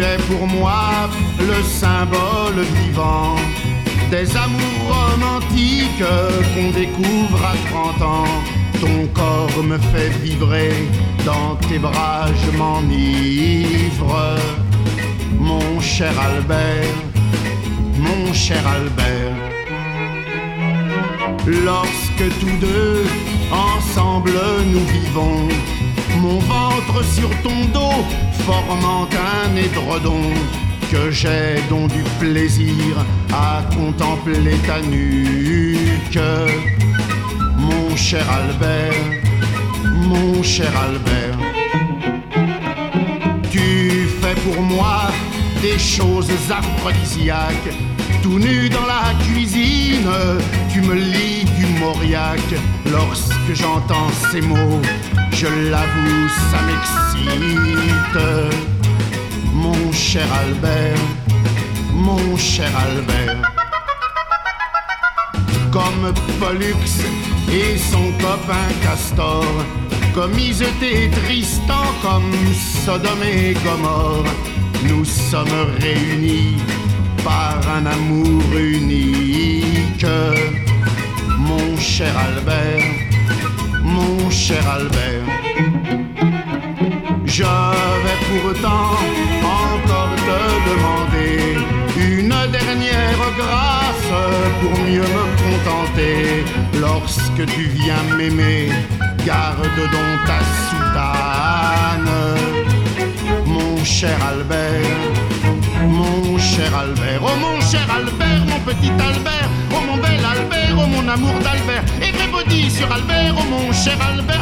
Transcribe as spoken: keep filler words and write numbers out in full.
est pour moi le symbole vivant des amours romantiques qu'on découvre à trente ans. Ton corps me fait vibrer, dans tes bras je m'enivre. Mon cher Albert, mon cher Albert. Lorsque tous deux, ensemble nous vivons, mon ventre sur ton dos, formant un édredon, que j'ai donc du plaisir à contempler ta nuque. Mon cher Albert, mon cher Albert. Tu fais pour moi des choses aphrodisiaques. Tout nu dans la cuisine, tu me lis du Mauriac. Lorsque j'entends ces mots, je l'avoue, ça m'excite. Mon cher Albert, mon cher Albert. Comme Pollux et son copain Castor, comme Iseut et Tristan, comme Sodome et Gomorre, nous sommes réunis par un amour unique. Mon cher Albert, mon cher Albert. Je vais pourtant encore te demander une dernière grâce pour mieux me contenter. Lorsque tu viens m'aimer, garde donc ta soutane. Mon cher Albert, mon cher Albert. Oh mon cher Albert, mon petit Albert. Oh mon bel Albert, oh mon amour d'Albert. Everybody sur Albert, oh mon cher Albert.